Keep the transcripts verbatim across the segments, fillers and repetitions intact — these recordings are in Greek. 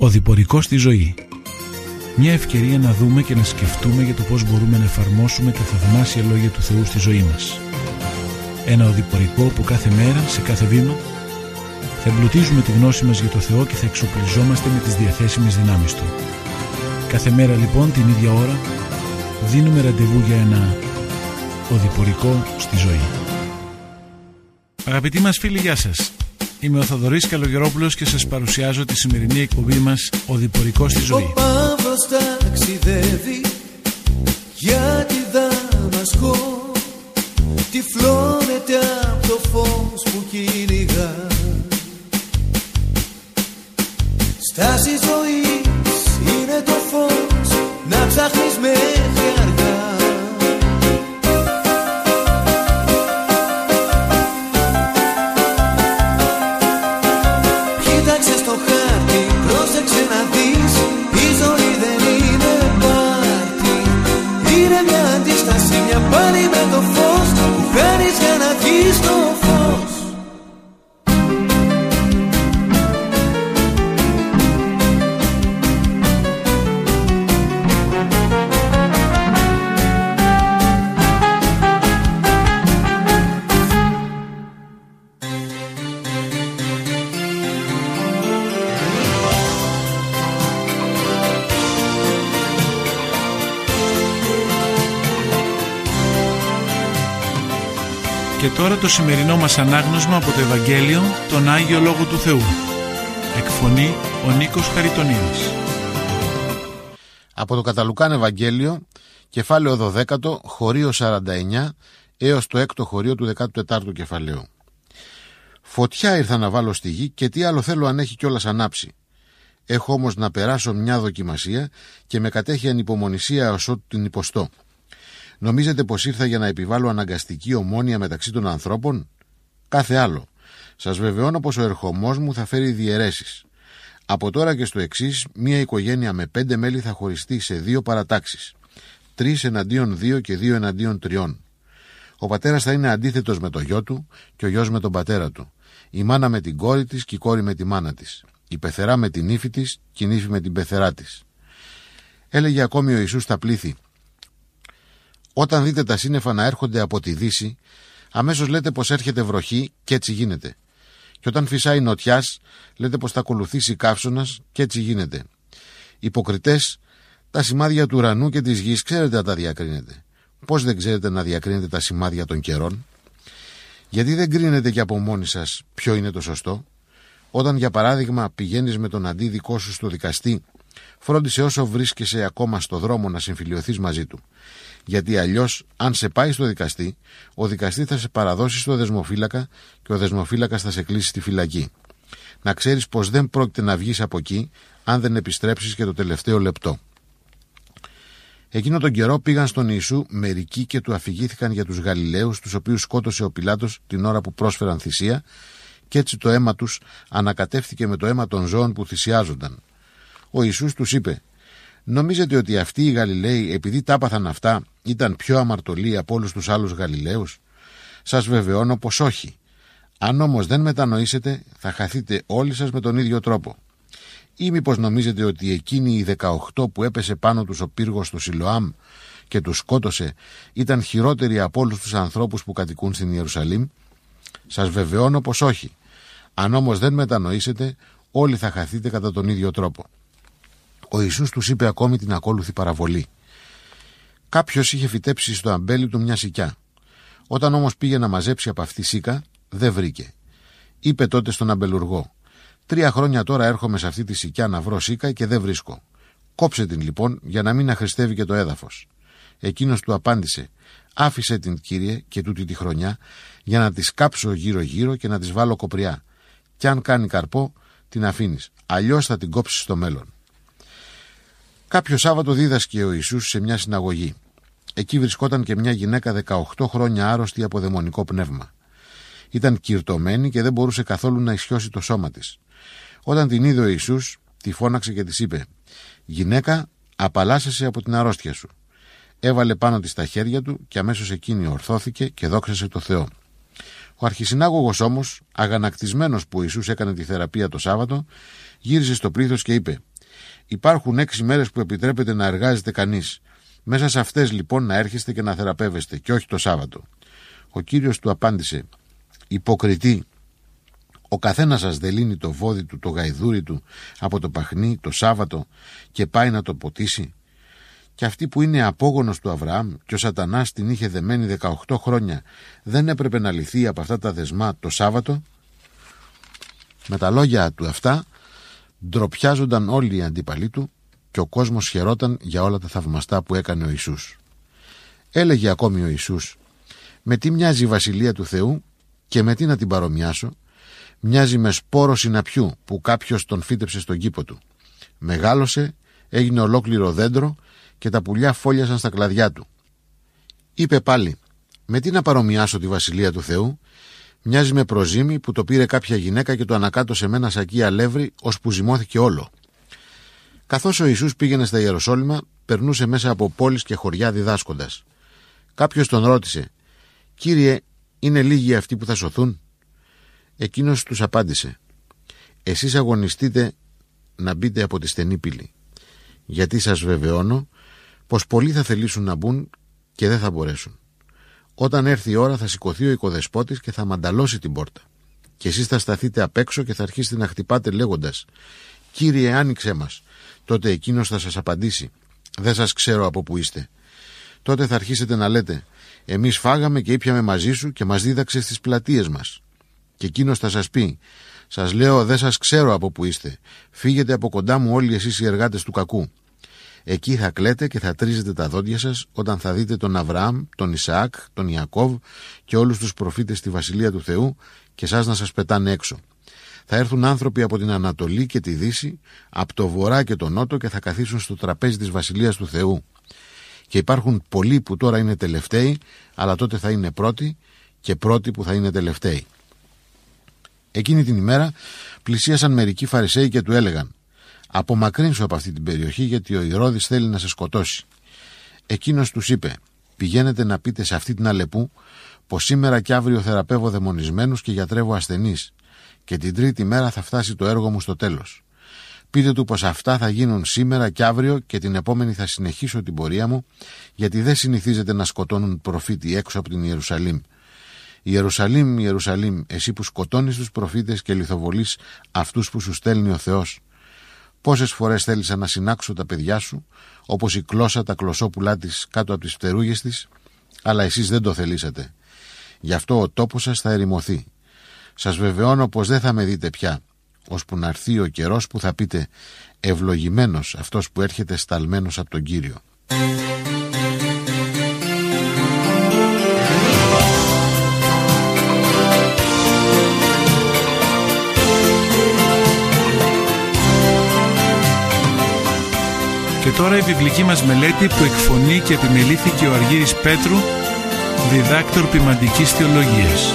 Οδηπορικό στη ζωή. Μια ευκαιρία να δούμε και να σκεφτούμε για το πώς μπορούμε να εφαρμόσουμε τα θαυμάσια λόγια του Θεού στη ζωή μας. Ένα οδηπορικό που κάθε μέρα, σε κάθε βήμα, θα εμπλουτίζουμε τη γνώση μας για το Θεό και θα εξοπλιζόμαστε με τις διαθέσιμες δυνάμεις Του. Κάθε μέρα λοιπόν την ίδια ώρα δίνουμε ραντεβού για ένα οδηπορικό στη ζωή. Αγαπητοί μας φίλοι, γεια σας. Είμαι ο Θοδωρής Καλογερόπουλος και σας παρουσιάζω τη σημερινή εκπομπή μας «Οδηπορικό στη ζωή». Ο Παύλος ταξιδεύει για τη Δαμασκό, τυφλώνεται από το φως που κυνηγά. Στάση ζωής είναι το φως, να ψάχνεις μέχρι αργά. Πάλι με το φως που φέρεις για να βγεις στο φως. Και τώρα το σημερινό μας ανάγνωσμα από το Ευαγγέλιο, τον Άγιο Λόγο του Θεού. Εκφωνεί ο Νίκος Χαριτονίδης. Από το Καταλουκάν Ευαγγέλιο, κεφάλαιο δώδεκατο, χωρίο σαράντα εννιά, έως το έκτο χωρίο του δέκατου τετάρτου κεφαλαίου. Φωτιά ήρθα να βάλω στη γη και τι άλλο θέλω αν έχει κιόλας ανάψει. Έχω όμως να περάσω μια δοκιμασία και με κατέχει ανυπομονησία ως ότου την υποστώ. Νομίζετε πως ήρθα για να επιβάλλω αναγκαστική ομόνοια μεταξύ των ανθρώπων? Κάθε άλλο. Σας βεβαιώνω πως ο ερχομός μου θα φέρει διαιρέσεις. Από τώρα και στο εξής, μία οικογένεια με πέντε μέλη θα χωριστεί σε δύο παρατάξεις. Τρεις εναντίον δύο και δύο εναντίον τριών. Ο πατέρας θα είναι αντίθετος με το γιο του και ο γιος με τον πατέρα του. Η μάνα με την κόρη της και η κόρη με τη μάνα της. Η πεθερά με την ύφη της και η νύφη με την πεθερά της. Έλεγε ακόμη ο Ιησούς στα πλήθη: όταν δείτε τα σύννεφα να έρχονται από τη δύση, αμέσως λέτε πως έρχεται βροχή και έτσι γίνεται. Και όταν φυσάει νοτιάς, λέτε πως θα ακολουθήσει καύσωνας και έτσι γίνεται. Υποκριτές, τα σημάδια του ουρανού και της γης ξέρετε να τα διακρίνετε. Πώς δεν ξέρετε να διακρίνετε τα σημάδια των καιρών? Γιατί δεν κρίνετε και από μόνοι σας ποιο είναι το σωστό? Όταν για παράδειγμα πηγαίνεις με τον αντίδικό σου στο δικαστή, φρόντισε όσο βρίσκεσαι ακόμα στο δρόμο να συμφιλιωθείς μαζί του. Γιατί αλλιώς, αν σε πάει στο δικαστή, ο δικαστής θα σε παραδώσει στο δεσμοφύλακα και ο δεσμοφύλακας θα σε κλείσει στη φυλακή. Να ξέρεις πως δεν πρόκειται να βγεις από εκεί, αν δεν επιστρέψεις και το τελευταίο λεπτό. Εκείνο τον καιρό πήγαν στον Ιησού μερικοί και του αφηγήθηκαν για τους Γαλιλαίους, τους οποίους σκότωσε ο Πιλάτος την ώρα που πρόσφεραν θυσία, και έτσι το αίμα τους ανακατεύθηκε με το αίμα των ζώων που θυσιάζονταν. Ο Ιησούς τους είπε: νομίζετε ότι αυτοί οι Γαλιλαίοι, επειδή τα άπαθαν αυτά, ήταν πιο αμαρτωλοί από όλους τους άλλους Γαλιλαίους? Σας βεβαιώνω πως όχι. Αν όμως δεν μετανοήσετε, θα χαθείτε όλοι σας με τον ίδιο τρόπο. Ή μήπως νομίζετε ότι εκείνοι οι δεκαοκτώ που έπεσε πάνω τους ο πύργος του Σιλοάμ και τους σκότωσε ήταν χειρότεροι από όλους τους ανθρώπους που κατοικούν στην Ιερουσαλήμ? Σας βεβαιώνω πως όχι. Αν όμως δεν μετανοήσετε, όλοι θα χαθείτε κατά τον ίδιο τρόπο. Ο Ιησούς τους είπε ακόμη την ακόλουθη παραβολή. Κάποιος είχε φυτέψει στο αμπέλι του μια σικιά. Όταν όμως πήγε να μαζέψει από αυτή σίκα, δεν βρήκε. Είπε τότε στον αμπελουργό: Τρία χρόνια τώρα έρχομαι σε αυτή τη σικιά να βρω σίκα και δεν βρίσκω. Κόψε την λοιπόν για να μην αχρηστεύει και το έδαφος. Εκείνος του απάντησε: άφησε την, κύριε, και τούτη τη χρονιά για να της κάψω γύρω-γύρω και να της βάλω κοπριά. Κι αν κάνει καρπό, την αφήνεις. Αλλιώς θα την κόψεις στο μέλλον. Κάποιο Σάββατο δίδασκε ο Ιησούς σε μια συναγωγή. Εκεί βρισκόταν και μια γυναίκα δεκαοκτώ χρόνια άρρωστη από δαιμονικό πνεύμα. Ήταν κυρτωμένη και δεν μπορούσε καθόλου να ισιώσει το σώμα της. Όταν την είδε ο Ιησούς, τη φώναξε και της είπε: «Γυναίκα, απαλλάσσεσαι από την αρρώστια σου». Έβαλε πάνω της τα χέρια του και αμέσως εκείνη ορθώθηκε και δόξασε το Θεό. Ο αρχισυνάγωγος όμως, αγανακτισμένος που ο Ιησούς έκανε τη θεραπεία το Σάββατο, γύρισε στο πλήθος και είπε: Υπάρχουν έξι μέρες που επιτρέπεται να εργάζεται κανείς. Μέσα σε αυτές λοιπόν να έρχεστε και να θεραπεύεστε και όχι το Σάββατο. Ο Κύριος του απάντησε: «Υποκριτή, ο καθένας σας δεν λύνει το βόδι του, το γαϊδούρι του από το παχνί το Σάββατο και πάει να το ποτίσει? Και αυτή που είναι απόγονος του Αβραάμ και ο Σατανάς την είχε δεμένη δεκαοκτώ χρόνια, δεν έπρεπε να λυθεί από αυτά τα δεσμά το Σάββατο?» Με τα λόγια του αυτά ντροπιάζονταν όλοι οι αντίπαλοι του και ο κόσμος χαιρόταν για όλα τα θαυμαστά που έκανε ο Ιησούς. Έλεγε ακόμη ο Ιησούς: «Με τι μοιάζει η Βασιλεία του Θεού και με τι να την παρομοιάσω? Μοιάζει με σπόρο συναπιού που κάποιος τον φύτεψε στον κήπο του. Μεγάλωσε, έγινε ολόκληρο δέντρο και τα πουλιά φόλιασαν στα κλαδιά του». Είπε πάλι: «Με τι να παρομοιάσω τη Βασιλεία του Θεού? Μοιάζει με προζύμι που το πήρε κάποια γυναίκα και το ανακάτωσε με ένα σακί αλεύρι ώσπου ζυμώθηκε όλο». Καθώς ο Ιησούς πήγαινε στα Ιεροσόλυμα, περνούσε μέσα από πόλεις και χωριά διδάσκοντας. Κάποιος τον ρώτησε: «Κύριε, είναι λίγοι αυτοί που θα σωθούν?» Εκείνος τους απάντησε: «Εσείς αγωνιστείτε να μπείτε από τη στενή πύλη, γιατί σας βεβαιώνω πως πολλοί θα θελήσουν να μπουν και δεν θα μπορέσουν. Όταν έρθει η ώρα θα σηκωθεί ο οικοδεσπότης και θα μανταλώσει την πόρτα. Και εσείς θα σταθείτε απ' έξω και θα αρχίσετε να χτυπάτε λέγοντας: Κύριε, άνοιξέ μας. Τότε εκείνος θα σας απαντήσει: Δεν σας ξέρω από που είστε. Τότε θα αρχίσετε να λέτε: Εμείς φάγαμε και ήπιαμε μαζί σου και μας δίδαξε στις πλατείες μας. Και εκείνος θα σας πει: Σας λέω, δεν σας ξέρω από που είστε. Φύγετε από κοντά μου όλοι εσείς οι εργάτες του κακού. Εκεί θα κλαίτε και θα τρίζετε τα δόντια σας όταν θα δείτε τον Αβραάμ, τον Ισαάκ, τον Ιακώβ και όλους τους προφήτες στη Βασιλεία του Θεού και σας να σας πετάνε έξω. Θα έρθουν άνθρωποι από την Ανατολή και τη Δύση, από το Βορρά και το Νότο και θα καθίσουν στο τραπέζι της Βασιλείας του Θεού. Και υπάρχουν πολλοί που τώρα είναι τελευταίοι, αλλά τότε θα είναι πρώτοι, και πρώτοι που θα είναι τελευταίοι. Εκείνη την ημέρα πλησίασαν μερικοί Φαρισαίοι και του έλεγαν: Απομακρύνσου από αυτή την περιοχή, γιατί ο Ηρώδης θέλει να σε σκοτώσει. Εκείνος τους είπε: Πηγαίνετε να πείτε σε αυτή την Αλεπού πως σήμερα και αύριο θεραπεύω δαιμονισμένους και γιατρεύω ασθενείς, και την τρίτη μέρα θα φτάσει το έργο μου στο τέλος. Πείτε του πως αυτά θα γίνουν σήμερα και αύριο και την επόμενη θα συνεχίσω την πορεία μου, γιατί δεν συνηθίζεται να σκοτώνουν προφήτη έξω από την Ιερουσαλήμ. Ιερουσαλήμ, Ιερουσαλήμ, εσύ που σκοτώνεις τους προφήτες και λιθοβολείς αυτούς που σου στέλνει ο Θεός. Πόσες φορές θέλησα να συνάξω τα παιδιά σου, όπως η κλώσσα τα κλωσόπουλά της κάτω από τις φτερούγες της, αλλά εσείς δεν το θελήσατε. Γι' αυτό ο τόπος σας θα ερημωθεί. Σας βεβαιώνω πως δεν θα με δείτε πια, ώσπου να έρθει ο καιρός που θα πείτε: Ευλογημένος αυτός που έρχεται σταλμένος από τον Κύριο. Και τώρα η βιβλική μας μελέτη που εκφωνεί και επιμελήθηκε ο Αργύρης Πέτρου, διδάκτορ ποιμαντικής θεολογίας.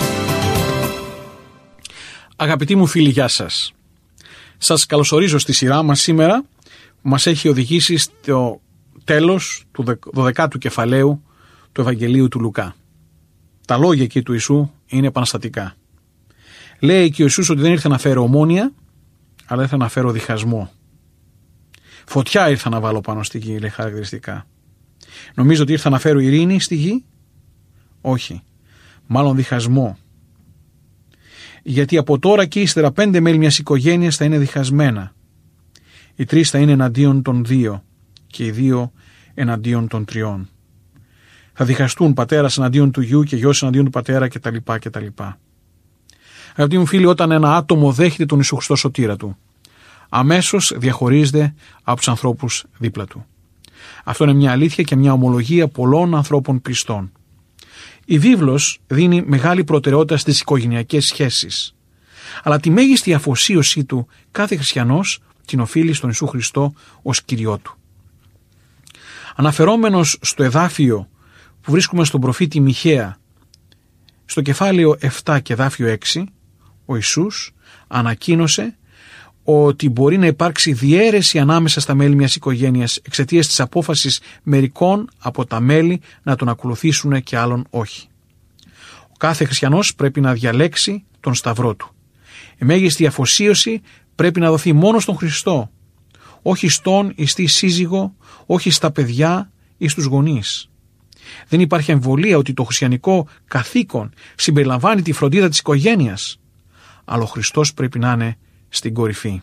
Αγαπητοί μου φίλοι, γεια σας. Σας καλωσορίζω στη σειρά μας σήμερα, που μας έχει οδηγήσει στο τέλος του δωδεκάτου κεφαλαίου του Ευαγγελίου του Λουκά. Τα λόγια εκεί του Ιησού είναι επαναστατικά. Λέει και ο Ιησούς ότι δεν ήρθε να φέρω ομόνοια, αλλά ήρθε να φέρω διχασμό. Φωτιά ήρθα να βάλω πάνω στη γη, λέει χαρακτηριστικά. Νομίζω ότι ήρθα να φέρω ειρήνη στη γη. Όχι. Μάλλον διχασμό. Γιατί από τώρα και ύστερα πέντε μέλη μιας οικογένειας θα είναι διχασμένα. Οι τρεις θα είναι εναντίον των δύο και οι δύο εναντίον των τριών. Θα διχαστούν πατέρας εναντίον του γιου και γιος εναντίον του πατέρα κτλ. κτλ. Αγαπητοί μου φίλοι, όταν ένα άτομο δέχεται τον Ιησού Χριστό σωτήρα του, αμέσως διαχωρίζεται από τους ανθρώπους δίπλα του. Αυτό είναι μια αλήθεια και μια ομολογία πολλών ανθρώπων πιστών. Η βίβλος δίνει μεγάλη προτεραιότητα στις οικογενειακές σχέσεις, αλλά τη μέγιστη αφοσίωσή του κάθε χριστιανός την οφείλει στον Ιησού Χριστό ως Κυριό του. Αναφερόμενος στο εδάφιο που βρίσκουμε στον προφήτη Μιχαία, στο κεφάλαιο επτά και εδάφιο έξι, ο Ιησούς ανακοίνωσε ότι μπορεί να υπάρξει διαίρεση ανάμεσα στα μέλη μιας οικογένειας εξαιτίας της απόφασης μερικών από τα μέλη να τον ακολουθήσουν και άλλων όχι. Ο κάθε χριστιανός πρέπει να διαλέξει τον σταυρό του. Η μέγιστη αφοσίωση πρέπει να δοθεί μόνο στον Χριστό. όχι στον ή στη σύζυγο, όχι στα παιδιά ή στους γονείς. Δεν υπάρχει αμφιβολία ότι το χριστιανικό καθήκον συμπεριλαμβάνει τη φροντίδα της οικογένειας, αλλά ο Χριστός πρέπει να είναι στην κορυφή.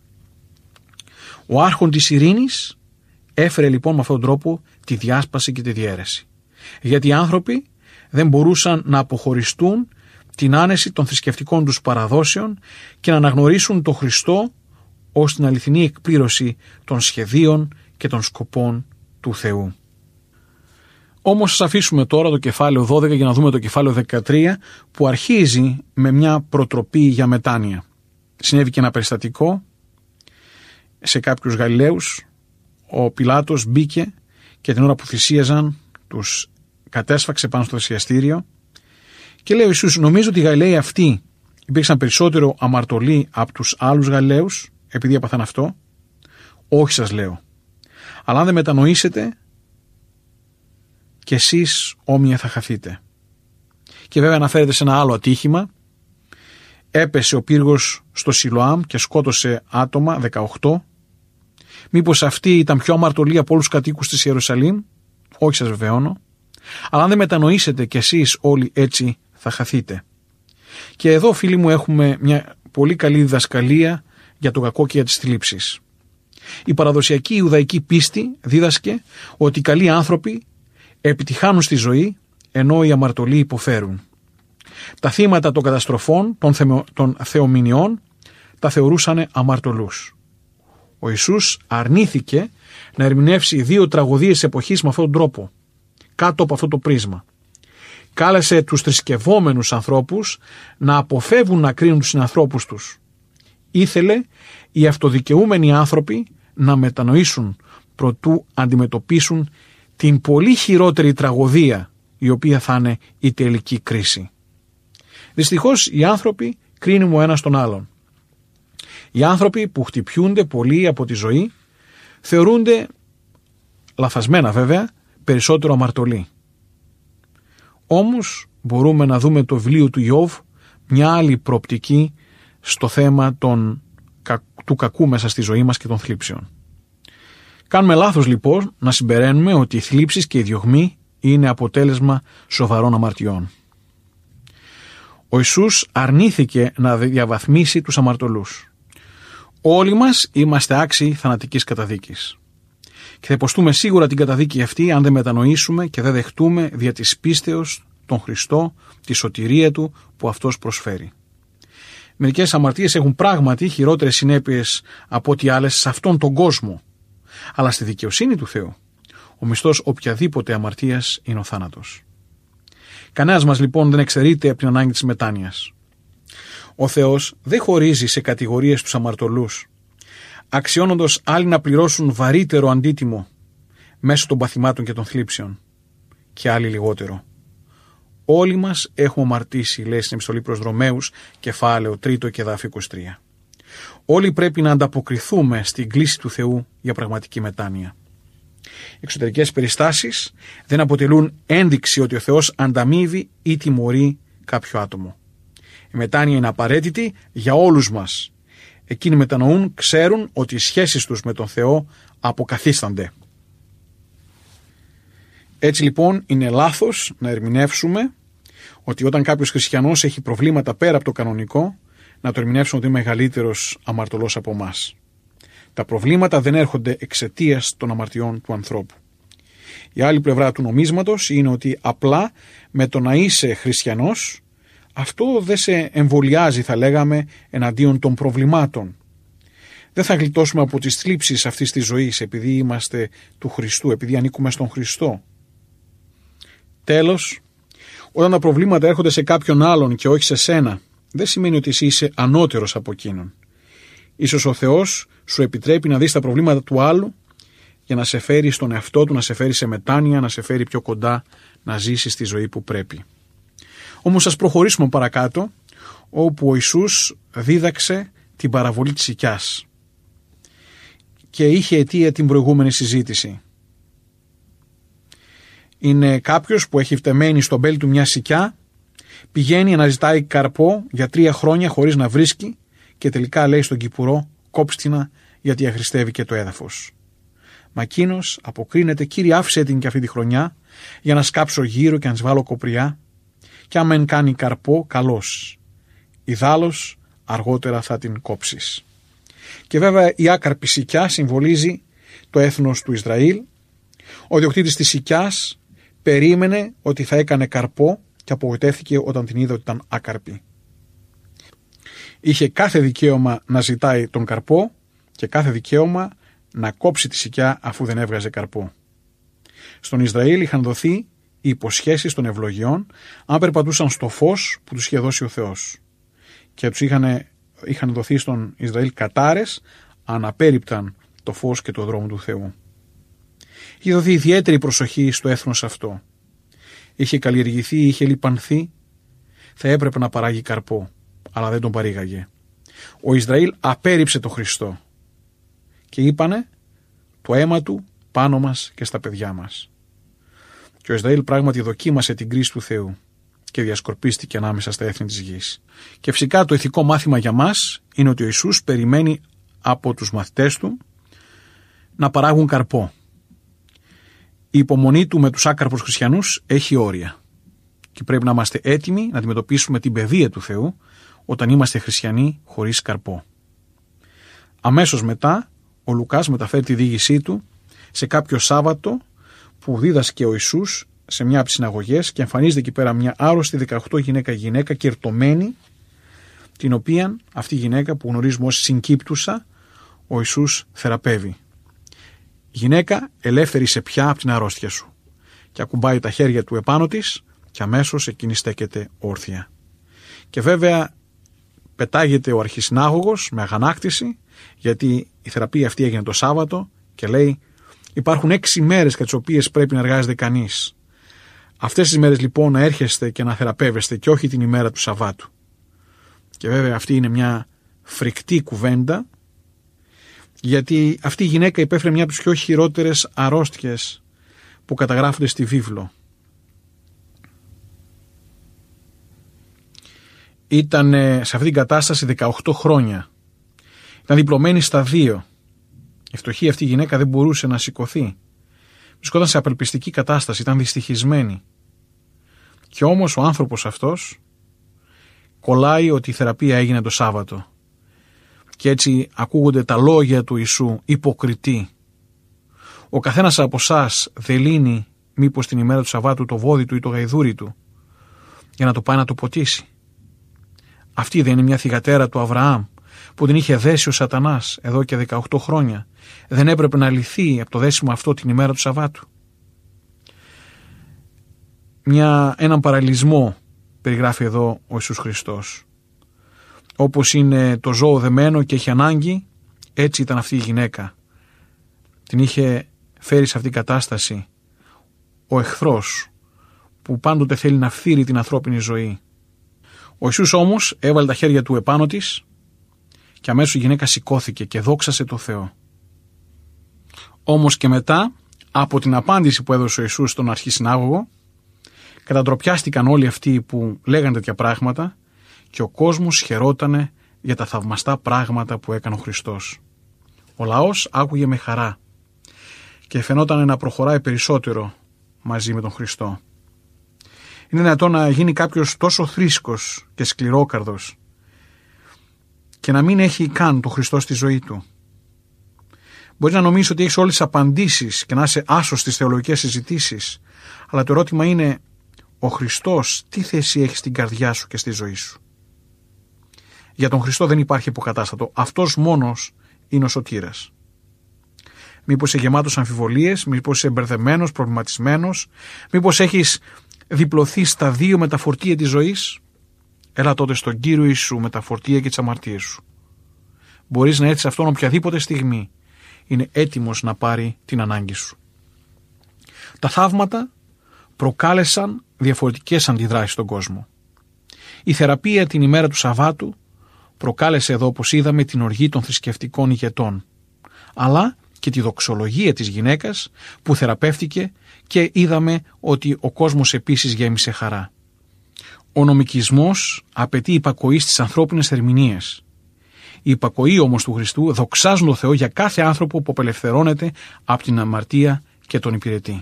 Ο άρχον της ειρήνης έφερε λοιπόν με αυτόν τον τρόπο τη διάσπαση και τη διαίρεση. Γιατί οι άνθρωποι δεν μπορούσαν να αποχωριστούν την άνεση των θρησκευτικών τους παραδόσεων και να αναγνωρίσουν τον Χριστό ως την αληθινή εκπλήρωση των σχεδίων και των σκοπών του Θεού. Όμως ας αφήσουμε τώρα το κεφάλαιο δώδεκα για να δούμε το κεφάλαιο δεκατρία, που αρχίζει με μια προτροπή για μετάνοια. Συνέβη και ένα περιστατικό σε κάποιους Γαλιλαίους. Ο Πιλάτος μπήκε και την ώρα που θυσίαζαν τους κατέσφαξε πάνω στο θυσιαστήριο και λέει ο Ιησούς: νομίζω ότι οι Γαλιλαίοι αυτοί υπήρξαν περισσότερο αμαρτωλοί από τους άλλους Γαλιλαίους επειδή έπαθαν αυτό? Όχι, σας λέω. Αλλά αν δεν μετανοήσετε, και εσείς όμοια θα χαθείτε. Και βέβαια αναφέρεται σε ένα άλλο ατύχημα. Έπεσε ο πύργος στο Σιλοάμ και σκότωσε άτομα, δεκαοκτώ. Μήπως αυτοί ήταν πιο αμαρτωλοί από όλους τους κατοίκους της Ιερουσαλήμ? Όχι, σας βεβαιώνω. Αλλά αν δεν μετανοήσετε κι εσείς όλοι, έτσι θα χαθείτε. Και εδώ, φίλοι μου, έχουμε μια πολύ καλή διδασκαλία για το κακό και για τις θλίψεις. Η παραδοσιακή Ιουδαϊκή πίστη δίδασκε ότι οι καλοί άνθρωποι επιτυχάνουν στη ζωή, ενώ οι αμαρτωλοί υποφέρουν. Τα θύματα των καταστροφών, των, θεο, των θεομηνιών, τα θεωρούσαν αμαρτωλούς. Ο Ιησούς αρνήθηκε να ερμηνεύσει δύο τραγωδίες εποχής με αυτόν τον τρόπο, κάτω από αυτό το πρίσμα. Κάλεσε τους θρησκευόμενους ανθρώπους να αποφεύγουν να κρίνουν τους συνανθρώπους τους. Ήθελε οι αυτοδικαιούμενοι άνθρωποι να μετανοήσουν προτού αντιμετωπίσουν την πολύ χειρότερη τραγωδία, η οποία θα είναι η τελική κρίση. Δυστυχώς οι άνθρωποι κρίνουν ο ένας τον άλλον. Οι άνθρωποι που χτυπιούνται πολύ από τη ζωή θεωρούνται, λαθασμένα βέβαια, περισσότερο αμαρτωλοί. Όμως μπορούμε να δούμε το βιβλίο του Ιώβ μια άλλη προοπτική στο θέμα των, του κακού μέσα στη ζωή μας και των θλίψεων. Κάνουμε λάθος λοιπόν να συμπεραίνουμε ότι οι θλίψεις και οι διωγμοί είναι αποτέλεσμα σοβαρών αμαρτιών. Ο Ιησούς αρνήθηκε να διαβαθμίσει τους αμαρτωλούς. Όλοι μας είμαστε άξιοι θανατικής καταδίκης. Και θα υποστούμε σίγουρα την καταδίκη αυτή αν δεν μετανοήσουμε και δεν δεχτούμε δια της πίστεως τον Χριστό, τη σωτηρία Του που Αυτός προσφέρει. Μερικές αμαρτίες έχουν πράγματι χειρότερες συνέπειες από ό,τι άλλες σε αυτόν τον κόσμο. Αλλά στη δικαιοσύνη του Θεού, ο μισθός οποιαδήποτε αμαρτίας είναι ο θάνατος. Κανένας μας λοιπόν δεν εξαιρείται από την ανάγκη της μετάνοιας. Ο Θεός δεν χωρίζει σε κατηγορίες τους αμαρτωλούς, αξιώνοντας άλλοι να πληρώσουν βαρύτερο αντίτιμο μέσω των παθημάτων και των θλίψεων και άλλοι λιγότερο. Όλοι μας έχουμε αμαρτήσει, λέει στην επιστολή προς Ρωμαίους, κεφάλαιο τρίτο και εδάφιο είκοσι τρία. Όλοι πρέπει να ανταποκριθούμε στην κλίση του Θεού για πραγματική μετάνοια. Οι εξωτερικές περιστάσεις δεν αποτελούν ένδειξη ότι ο Θεός ανταμείβει ή τιμωρεί κάποιο άτομο. Η μετάνοια είναι απαραίτητη για όλους μας. Εκείνοι μετανοούν, ξέρουν ότι οι σχέσεις τους με τον Θεό αποκαθίστανται. Έτσι λοιπόν είναι λάθος να ερμηνεύσουμε ότι όταν κάποιος χριστιανός έχει προβλήματα πέρα από το κανονικό, να το ερμηνεύσουμε ότι είναι μεγαλύτερος αμαρτωλός από εμάς. Τα προβλήματα δεν έρχονται εξαιτίας των αμαρτιών του ανθρώπου. Η άλλη πλευρά του νομίσματος είναι ότι απλά με το να είσαι χριστιανός, αυτό δεν σε εμβολιάζει, θα λέγαμε, εναντίον των προβλημάτων. Δεν θα γλιτώσουμε από τις θλίψεις αυτής της ζωής επειδή είμαστε του Χριστού, επειδή ανήκουμε στον Χριστό. Τέλος, όταν τα προβλήματα έρχονται σε κάποιον άλλον και όχι σε σένα, δεν σημαίνει ότι εσύ είσαι ανώτερος από εκείνον. Ίσως ο Θεός σου επιτρέπει να δεις τα προβλήματα του άλλου για να σε φέρει στον εαυτό του, να σε φέρει σε μετάνοια, να σε φέρει πιο κοντά, να ζήσεις τη ζωή που πρέπει. Όμως ας προχωρήσουμε παρακάτω, όπου ο Ιησούς δίδαξε την παραβολή της σικιάς και είχε αιτία την προηγούμενη συζήτηση. Είναι κάποιος που έχει φτεμένη στο μπέλι του μια σικιά, πηγαίνει, αναζητάει καρπό για τρία χρόνια χωρίς να βρίσκει και τελικά λέει στον κυπουρό: κόψτηνα γιατί αχρηστεύει και το έδαφος. Μα εκείνος αποκρίνεται, Κύριε, άφησε την και αυτή τη χρονιά για να σκάψω γύρω και να της βάλω κοπριά, και αν μεν κάνει καρπό, καλός. Ιδάλλως αργότερα θα την κόψεις. Και βέβαια η άκαρπη σικιά συμβολίζει το έθνος του Ισραήλ. Ο ιδιοκτήτης της σικιάς περίμενε ότι θα έκανε καρπό και απογοητεύτηκε όταν την είδε ότι ήταν άκαρπη. Είχε κάθε δικαίωμα να ζητάει τον καρπό και κάθε δικαίωμα να κόψει τη σικιά αφού δεν έβγαζε καρπό. Στον Ισραήλ είχαν δοθεί οι υποσχέσεις των ευλογιών αν περπατούσαν στο φως που τους είχε δώσει ο Θεός. Και τους είχαν, είχαν δοθεί στον Ισραήλ κατάρες αν απέρριπταν το φως και το δρόμο του Θεού. Είχε δοθεί ιδιαίτερη προσοχή στο έθνος αυτό. Είχε καλλιεργηθεί, είχε λιπανθεί, θα έπρεπε να παράγει καρπό, αλλά δεν τον παρήγαγε. Ο Ισραήλ απέρριψε τον Χριστό και είπανε το αίμα του πάνω μας και στα παιδιά μας. Και ο Ισραήλ πράγματι δοκίμασε την κρίση του Θεού και διασκορπίστηκε ανάμεσα στα έθνη της γης. Και φυσικά το ηθικό μάθημα για μας είναι ότι ο Ιησούς περιμένει από τους μαθητές του να παράγουν καρπό. Η υπομονή του με τους άκαρπους χριστιανούς έχει όρια και πρέπει να είμαστε έτοιμοι να αντιμετωπίσουμε την παιδεία του Θεού όταν είμαστε χριστιανοί χωρίς καρπό. Αμέσως μετά ο Λουκάς μεταφέρει τη διήγησή του σε κάποιο Σάββατο που δίδασκε ο Ιησούς σε μια από τις συναγωγές και εμφανίζεται εκεί πέρα μια άρρωστη δεκαοκτώ γυναίκα γυναίκα κερτωμένη, την οποία αυτή η γυναίκα που γνωρίζουμε ως συγκύπτουσα ο Ιησούς θεραπεύει. Γυναίκα, ελεύθερη σε πια από την αρρώστια σου, και ακουμπάει τα χέρια του επάνω της και αμέσως εκείνη στέκεται όρθια. Και βέβαια πετάγεται ο αρχισυνάγωγος με αγανάκτηση, γιατί η θεραπεία αυτή έγινε το Σάββατο και λέει υπάρχουν έξι μέρες κατά τις οποίες πρέπει να εργάζεται κανείς. Αυτές τις μέρες λοιπόν να έρχεστε και να θεραπεύεστε και όχι την ημέρα του Σαββάτου. Και βέβαια αυτή είναι μια φρικτή κουβέντα, γιατί αυτή η γυναίκα υπέφερε μια από τις πιο χειρότερες αρρώστιες που καταγράφονται στη βίβλο. Ήταν σε αυτή την κατάσταση δεκαοκτώ χρόνια. Ήταν διπλωμένη στα δύο. Η φτωχή αυτή η γυναίκα δεν μπορούσε να σηκωθεί. Βρισκόταν σε απελπιστική κατάσταση, ήταν δυστυχισμένη. Και όμως ο άνθρωπος αυτός κολλάει ότι η θεραπεία έγινε το Σάββατο. Και έτσι ακούγονται τα λόγια του Ιησού, υποκριτή. Ο καθένας από εσάς δεν λύνει μήπως την ημέρα του Σαββάτου το βόδι του ή το γαϊδούρι του για να το πάει να το ποτίσει. Αυτή δεν είναι μια θυγατέρα του Αβραάμ που την είχε δέσει ο σατανάς εδώ και δεκαοκτώ χρόνια? Δεν έπρεπε να λυθεί από το δέσιμο αυτό την ημέρα του Σαββάτου? Μια, έναν παραλυσμό περιγράφει εδώ ο Ιησούς Χριστός. Όπως είναι το ζώο δεμένο και έχει ανάγκη, έτσι ήταν αυτή η γυναίκα. Την είχε φέρει σε αυτήν την κατάσταση ο εχθρός που πάντοτε θέλει να φθείρει την ανθρώπινη ζωή. Ο Ιησούς όμως έβαλε τα χέρια του επάνω της και αμέσως η γυναίκα σηκώθηκε και δόξασε το Θεό. Όμως και μετά από την απάντηση που έδωσε ο Ιησούς στον αρχισυνάγωγο, κατατροπιάστηκαν όλοι αυτοί που λέγανε τέτοια πράγματα και ο κόσμος χαιρότανε για τα θαυμαστά πράγματα που έκανε ο Χριστός. Ο λαός άκουγε με χαρά και φαινόταν να προχωράει περισσότερο μαζί με τον Χριστό. Είναι δυνατόν να γίνει κάποιος τόσο θρήσκος και σκληρόκαρδος και να μην έχει καν τον Χριστό στη ζωή του. Μπορεί να νομίζει ότι έχεις όλες τις απαντήσεις και να είσαι άσος στις θεολογικές συζητήσεις, αλλά το ερώτημα είναι, ο Χριστός τι θέση έχει στην καρδιά σου και στη ζωή σου? Για τον Χριστό δεν υπάρχει υποκατάστατο. Αυτός μόνος είναι ο σωτήρας. Μήπως είσαι γεμάτος αμφιβολίες, μήπως είσαι μπερδεμένος, προβληματισμένος, μήπως έχεις διπλωθεί στα δύο με τα φορτία της ζωής? Έλα τότε στον Κύριο Ιησού με τα φορτία και τις αμαρτίες σου. Μπορείς να έρθεις σε αυτόν οποιαδήποτε στιγμή. Είναι έτοιμος να πάρει την ανάγκη σου. Τα θαύματα προκάλεσαν διαφορετικές αντιδράσεις στον κόσμο. Η θεραπεία την ημέρα του Σαββάτου προκάλεσε εδώ, όπως είδαμε, την οργή των θρησκευτικών ηγετών, αλλά και τη δοξολογία της γυναίκας που θεραπεύτηκε και είδαμε ότι ο κόσμος επίσης γέμισε χαρά. Ο νομικισμός απαιτεί υπακοή στις ανθρώπινες ερμηνείες. Οι υπακοοί όμως του Χριστού δοξάζουν τον Θεό για κάθε άνθρωπο που απελευθερώνεται από την αμαρτία και τον υπηρετεί.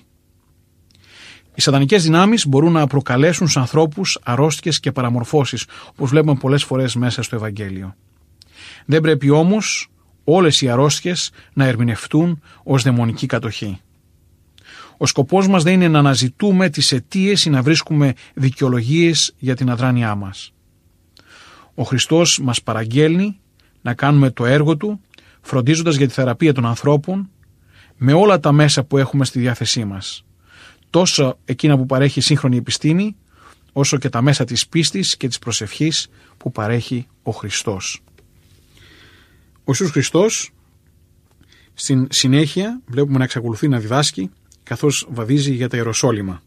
Οι σατανικές δυνάμεις μπορούν να προκαλέσουν στους ανθρώπους αρρώστιες και παραμορφώσεις, όπως βλέπουμε πολλές φορές μέσα στο Ευαγγέλιο. Δεν πρέπει όμως όλες οι αρρώστιες να ερμηνευτούν ως δαιμονική κατοχή. Ο σκοπός μας δεν είναι να αναζητούμε τις αιτίες ή να βρίσκουμε δικαιολογίες για την αδράνειά μας. Ο Χριστός μας παραγγέλνει να κάνουμε το έργο Του, φροντίζοντας για τη θεραπεία των ανθρώπων με όλα τα μέσα που έχουμε στη διάθεσή μας. Τόσο εκείνα που παρέχει η σύγχρονη επιστήμη, όσο και τα μέσα της πίστης και της προσευχής που παρέχει ο Χριστός. Ο Ιησούς Χριστός στην συνέχεια βλέπουμε να εξακολουθεί να διδάσκει καθώς βαδίζει για τα Ιεροσόλυμα.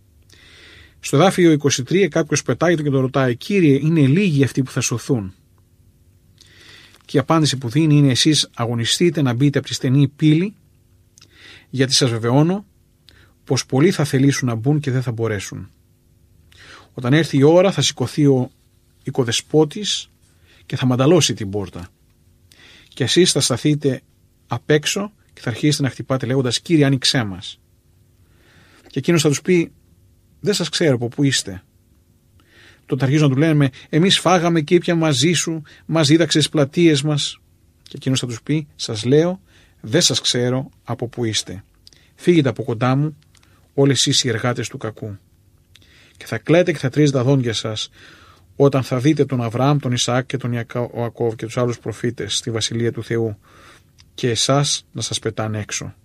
Στο εδάφιο είκοσι τρία κάποιος πετάγεται και τον ρωτάει: «Κύριε, είναι λίγοι αυτοί που θα σωθούν?» Και η απάντηση που δίνει είναι: «Εσείς αγωνιστείτε να μπείτε από τη στενή πύλη, γιατί σας βεβαιώνω πως πολλοί θα θελήσουν να μπουν και δεν θα μπορέσουν. Όταν έρθει η ώρα θα σηκωθεί ο οικοδεσπότης και θα μανταλώσει την πόρτα. Και εσείς θα σταθείτε απ' έξω και θα αρχίσετε να χτυπάτε λέγοντας: Κύριε, άνοιξέ μας. Και εκείνος θα τους πει: Δεν σας ξέρω από πού είστε. Τότε αρχίζουν να του λένε: Εμείς φάγαμε και ήπια μαζί σου, μας δίδαξες τις πλατείες μας. Και εκείνος θα τους πει: Σας λέω, δεν σας ξέρω από πού είστε. Φύγετε από κοντά μου, όλες εσείς οι εργάτες του κακού. Και θα κλαίτε και θα τρίζετε τα δόντια σας όταν θα δείτε τον Αβραάμ, τον Ισαάκ και τον Ιακώβ και τους άλλους προφήτες στη Βασιλεία του Θεού και εσάς να σας πετάνε έξω.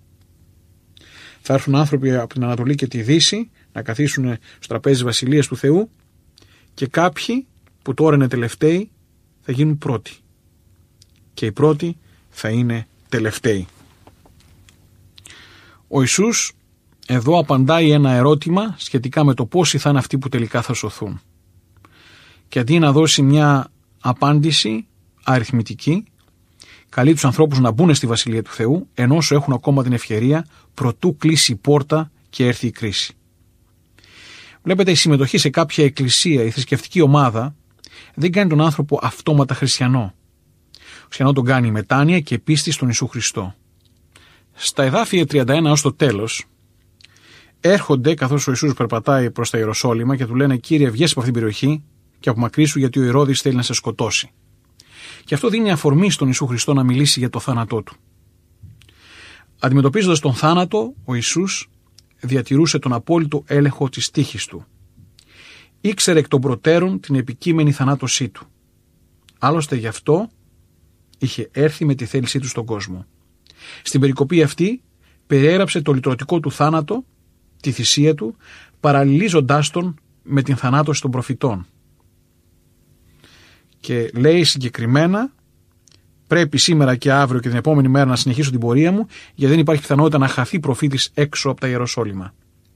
Θα έρθουν άνθρωποι από την Ανατολή και τη Δύση να καθίσουν στο τραπέζι της Βασιλείας του Θεού και κάποιοι που τώρα είναι τελευταίοι θα γίνουν πρώτοι. Και οι πρώτοι θα είναι τελευταίοι. Ο Ιησούς εδώ απαντάει ένα ερώτημα σχετικά με το πόσοι θα είναι αυτοί που τελικά θα σωθούν. Και αντί να δώσει μια απάντηση αριθμητική, καλεί τους ανθρώπους να μπουν στη Βασιλεία του Θεού, ενώ όσο έχουν ακόμα την ευκαιρία προτού κλείσει η πόρτα και έρθει η κρίση. Βλέπετε, η συμμετοχή σε κάποια εκκλησία, η θρησκευτική ομάδα, δεν κάνει τον άνθρωπο αυτόματα χριστιανό. Χριστιανό τον κάνει η μετάνοια και πίστη στον Ιησού Χριστό. Στα εδάφια τριάντα ένα ως το τέλος, έρχονται καθώς ο Ιησούς περπατάει προς τα Ιεροσόλυμα και του λένε: Κύριε, βγες από αυτήν την περιοχή και απομακρύσου, γιατί ο Ηρώδης θέλει να σε σκοτώσει. Και αυτό δίνει αφορμή στον Ιησού Χριστό να μιλήσει για το θάνατό του. Αντιμετωπίζοντας τον θάνατο, ο Ιησούς διατηρούσε τον απόλυτο έλεγχο της τύχης του. Ήξερε εκ των προτέρων την επικείμενη θανάτωσή του. Άλλωστε γι' αυτό είχε έρθει με τη θέλησή του στον κόσμο. Στην περικοπή αυτή περιέγραψε το λυτρωτικό του θάνατο, τη θυσία του, παραλληλίζοντάς τον με την θανάτωση των προφητών. Και λέει συγκεκριμένα: πρέπει σήμερα και αύριο και την επόμενη μέρα να συνεχίσω την πορεία μου, γιατί δεν υπάρχει πιθανότητα να χαθεί προφήτης έξω από τα Ιεροσόλυμα.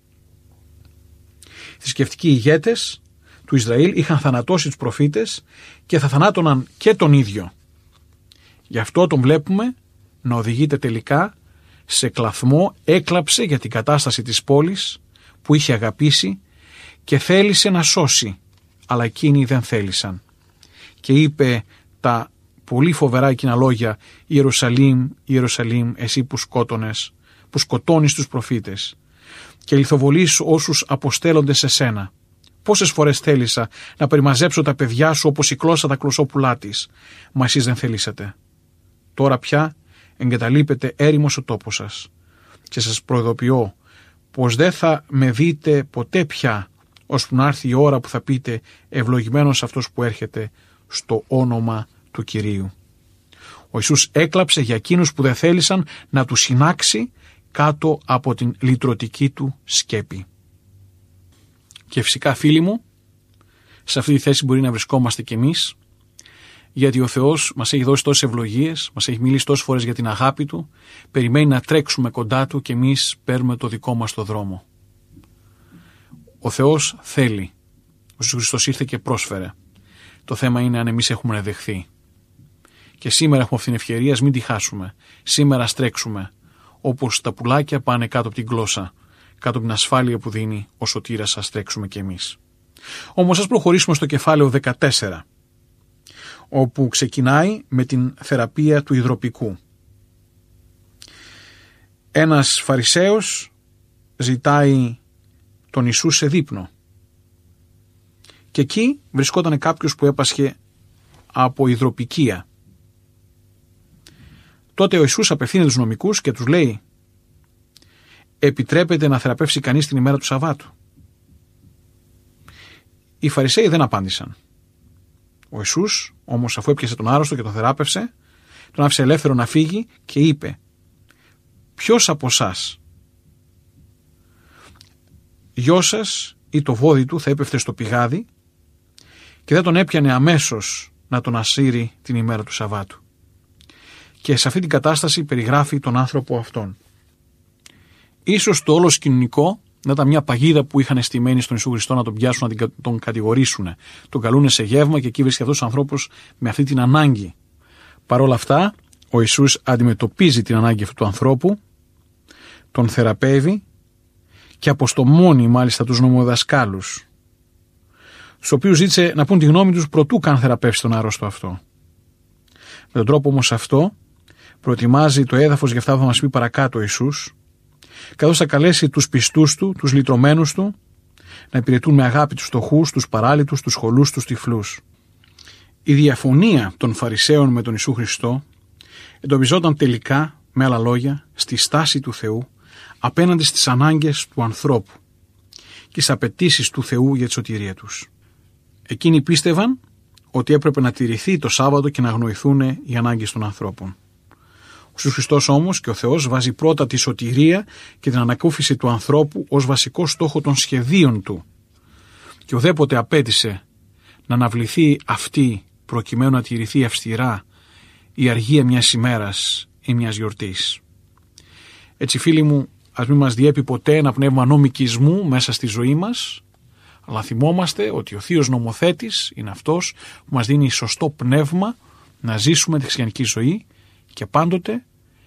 Οι θρησκευτικοί ηγέτες του Ισραήλ είχαν θανατώσει τους προφήτες και θα θανάτωναν και τον ίδιο. Γι' αυτό τον βλέπουμε να οδηγείται τελικά σε κλαθμό, έκλαψε για την κατάσταση της πόλης που είχε αγαπήσει και θέλησε να σώσει, αλλά εκείνοι δεν θέλησαν. Και είπε τα πολύ φοβερά εκείνα λόγια: Ιερουσαλήμ, Ιερουσαλήμ, εσύ που σκότωνες, που σκοτώνεις τους προφήτες και λιθοβολείς όσους αποστέλλονται σε σένα. Πόσες φορές θέλησα να περιμαζέψω τα παιδιά σου όπως η κλώσσα τα κλωσόπουλά της, μα εσείς δεν θελήσατε. Τώρα πια εγκαταλείπεται έρημος ο τόπος σας και σας προειδοποιώ πως δεν θα με δείτε ποτέ πια, ώσπου να έρθει η ώρα που θα πείτε: ευλογημένος αυτός που έρχεται στο όνομα του Κυρίου. Ο Ιησούς έκλαψε για εκείνους που δεν θέλησαν να του συνάξει κάτω από την λυτρωτική του σκέπη. Και φυσικά, φίλοι μου, σε αυτή τη θέση μπορεί να βρισκόμαστε κι εμείς, γιατί ο Θεός μας έχει δώσει τόσες ευλογίες, μας έχει μιλήσει τόσες φορές για την αγάπη Του, περιμένει να τρέξουμε κοντά Του και εμείς παίρνουμε το δικό μας το δρόμο. Ο Θεός θέλει. Ο Ιησούς Χριστός ήρθε και πρόσφερε. Το θέμα είναι αν εμείς έχουμε δεχθεί. Και σήμερα έχουμε αυτήν την ευκαιρία, ας μην τη χάσουμε. Σήμερα στρέξουμε, όπως τα πουλάκια πάνε κάτω από την γλώσσα, κάτω από την ασφάλεια που δίνει ο σωτήρας, ας τρέξουμε κι εμείς. Όμως ας προχωρήσουμε στο κεφάλαιο δεκατέσσερα. όπου ξεκινάει με την θεραπεία του υδροπικού. Ένας Φαρισαίος ζητάει τον Ιησού σε δείπνο και εκεί βρισκόταν κάποιος που έπασχε από υδροπικία. Τότε ο Ιησούς απευθύνεται τους νομικούς και τους λέει: επιτρέπεται να θεραπεύσει κανείς την ημέρα του Σαββάτου? Οι Φαρισαίοι δεν απάντησαν. Ο Ιησούς όμως, αφού έπιασε τον άρρωστο και τον θεράπευσε, τον άφησε ελεύθερο να φύγει και είπε: ποιος από εσάς, γιο σας ή το βόδι του θα έπεφτε στο πηγάδι και δεν τον έπιανε αμέσως να τον ασύρει την ημέρα του Σαββάτου? Και σε αυτή την κατάσταση περιγράφει τον άνθρωπο αυτόν. Ίσως το όλο σκηνικό να ήταν μια παγίδα που είχαν στημένη στον Ιησού Χριστό να τον πιάσουν, να τον κατηγορήσουν. Τον καλούνε σε γεύμα και εκεί βρίσκεται αυτός ο ανθρώπος με αυτή την ανάγκη. Παρ' όλα αυτά, ο Ιησούς αντιμετωπίζει την ανάγκη αυτού του ανθρώπου, τον θεραπεύει και αποστομώνει μάλιστα τους νομοδασκάλους, στους οποίους ζήτησε να πούν τη γνώμη τους προτού καν θεραπεύσει τον άρρωστο αυτό. Με τον τρόπο όμως αυτό προετοιμάζει το έδαφος για αυτά που θα μας πει παρακάτω ο Ιησούς, καθώς θα καλέσει τους πιστούς του, τους λυτρωμένους του, να υπηρετούν με αγάπη τους φτωχούς, τους παράλυτους, τους χωλούς, τους τυφλούς. Η διαφωνία των Φαρισαίων με τον Ιησού Χριστό εντοπιζόταν τελικά, με άλλα λόγια, στη στάση του Θεού απέναντι στις ανάγκες του ανθρώπου και στις απαιτήσεις του Θεού για τη σωτηρία τους. Εκείνοι πίστευαν ότι έπρεπε να τηρηθεί το Σάββατο και να αγνοηθούν οι ανάγκες των ανθρώπων. Ο Ιησούς Χριστός όμως και ο Θεός βάζει πρώτα τη σωτηρία και την ανακούφιση του ανθρώπου ως βασικό στόχο των σχεδίων του. Και ουδέποτε απέτησε να αναβληθεί αυτή προκειμένου να τηρηθεί αυστηρά η αργία μιας ημέρας ή μιας γιορτής. Έτσι, φίλοι μου, ας μην μας διέπει ποτέ ένα πνεύμα νομικισμού μέσα στη ζωή μας, αλλά θυμόμαστε ότι ο Θείος Νομοθέτης είναι αυτός που μας δίνει σωστό πνεύμα να ζήσουμε τη χριστιανική ζωή και πάντοτε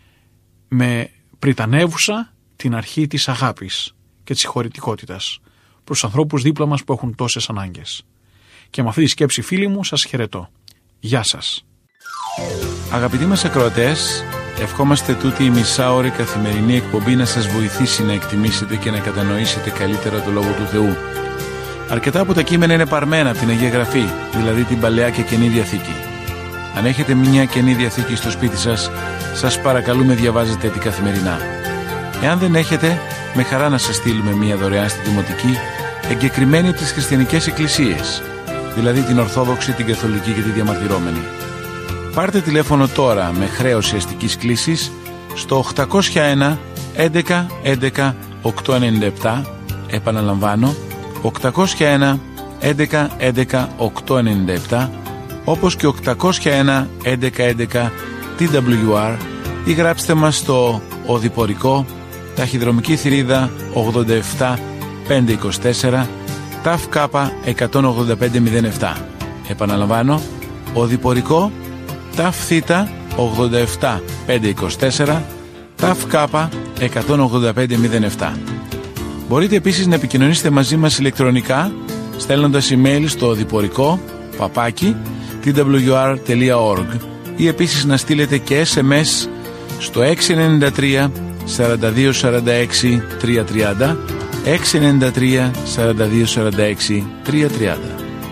με πριτανεύουσα την αρχή της αγάπης και της συγχωρητικότητας προς ανθρώπους δίπλα μας που έχουν τόσες ανάγκες. Και με αυτή τη σκέψη, φίλοι μου, σας χαιρετώ. Γεια σας. Αγαπητοί μας ακροατές, ευχόμαστε τούτη η μισάωρη καθημερινή εκπομπή να σας βοηθήσει να εκτιμήσετε και να κατανοήσετε καλύτερα το Λόγο του Θεού. Αρκετά από τα κείμενα είναι παρμένα από την Αγία Γραφή, δηλαδή την Παλαιά και Καινή Διαθήκη. Αν έχετε μια Καινή Διαθήκη στο σπίτι σας, σας παρακαλούμε διαβάζετε την καθημερινά. Εάν δεν έχετε, με χαρά να σας στείλουμε μια δωρεάν στη Δημοτική, εγκεκριμένη από τις χριστιανικές εκκλησίες, δηλαδή την Ορθόδοξη, την Καθολική και τη Διαμαρτυρόμενη. Πάρτε τηλέφωνο τώρα με χρέωση αστικής κλήσης στο οκτακόσια ένα έντεκα έντεκα οκτακόσια ενενήντα επτά, επαναλαμβάνω, οκτακόσια ένα έντεκα έντεκα οκτακόσια ενενήντα επτά, όπως και οκτακόσια ένα έντεκα έντεκα τι ντάμπλιου αρ, ή γράψτε μας στο Οδηπορικό, ταχυδρομική θηρίδα ογδόντα επτά πεντακόσια είκοσι τέσσερα, ΤΑΦ ΚΑΠΑ εκατόν ογδόντα πέντε μηδέν επτά. Επαναλαμβάνω, Οδηπορικό, ΤΑΦ ΘΙΤΑ ογδόντα επτά πεντακόσια είκοσι τέσσερα, ΤΑΦ ΚΑΠΑ εκατόν ογδόντα πέντε μηδέν επτά. Μπορείτε επίσης να επικοινωνήσετε μαζί μας ηλεκτρονικά στέλνοντας email στο οδηπορικό παπάκι τι ντάμπλιου αρ τελεία org ή επίσης να στείλετε και ες εμ ες στο έξι εννιά τρία σαράντα δύο σαράντα έξι τριακόσια τριάντα, έξι εννιά τρία σαράντα δύο σαράντα έξι τριακόσια τριάντα.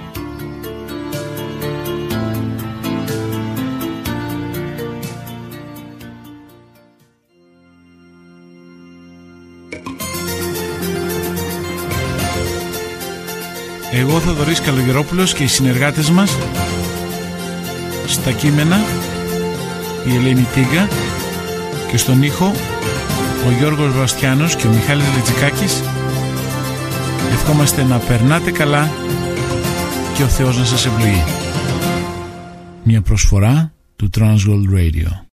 Εγώ Θοδωρής Καλογερόπουλος και οι συνεργάτες μας στα κείμενα η Ελένη Τίγκα και στον ήχο ο Γιώργος Βαστιάνος και ο Μιχάλης Λιτζικάκης. Ευχόμαστε να περνάτε καλά και ο Θεός να σας ευλογεί. Μια προσφορά του Transworld Radio.